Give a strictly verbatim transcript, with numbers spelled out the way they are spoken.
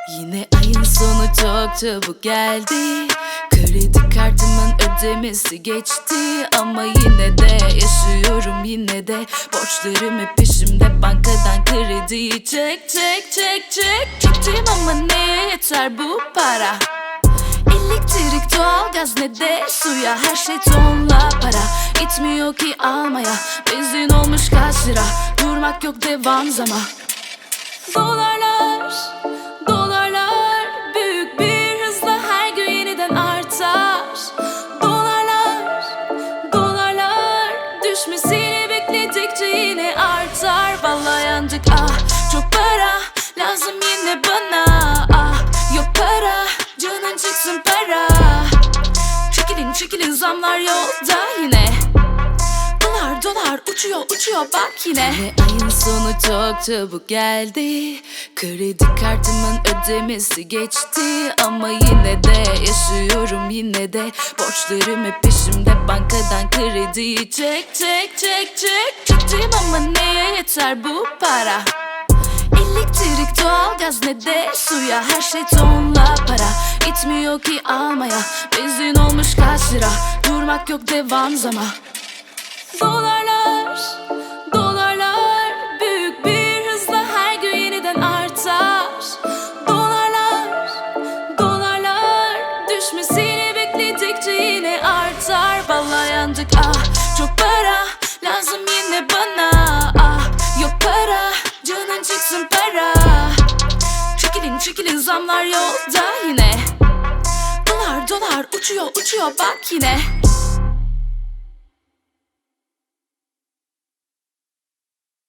Yine ayın sonu çok çabuk geldi. Kredi kartımın ödemesi geçti. Ama yine de yaşıyorum, yine de borçlarım hep peşimde. Bankadan krediyi çek çek çek çek çektim ama neye yeter bu para? Elektrik, doğalgaz ne de suya, her şey tonla para. Gitmiyor ki almaya, benzin olmuş kaç lira. Durmak yok, devam zama. Dolarlar, dolarlar büyük bir hızla her gün yeniden artar. Dolarlar, dolarlar düşmesini bekledikçe yine artar. Vallahi yandık, ah çok para lazım yine bana. Ah yok para, canın çıksın para. Çekilin çekilin, zamlar yolda yine. Dolar dolar uçuyor uçuyor bak yine. Yine ayın sonu çok çabuk geldi. Kredi kartımın ödemesi geçti. Ama yine de yaşıyorum, yine de borçlarım hep peşimde. Bankadan krediyi çek çek çek çek çektim ama neye yeter bu para? Elektrik, doğalgaz ne de suya, her şey tonla para. Gitmiyor ki almaya, benzin olmuş kaç lira. Durmak yok, devam zama. Dolarlar, dolarlar büyük bir hızla her gün yeniden artar. Dolarlar, dolarlar düşmesini bekledikçe yine artar. Vallahi yandık, ah çok para lazım yine bana. Ah yok para, canın çıksın para. Çekilin çekilin, zamlar yolda yine. Dolar dolar uçuyor uçuyor bak yine.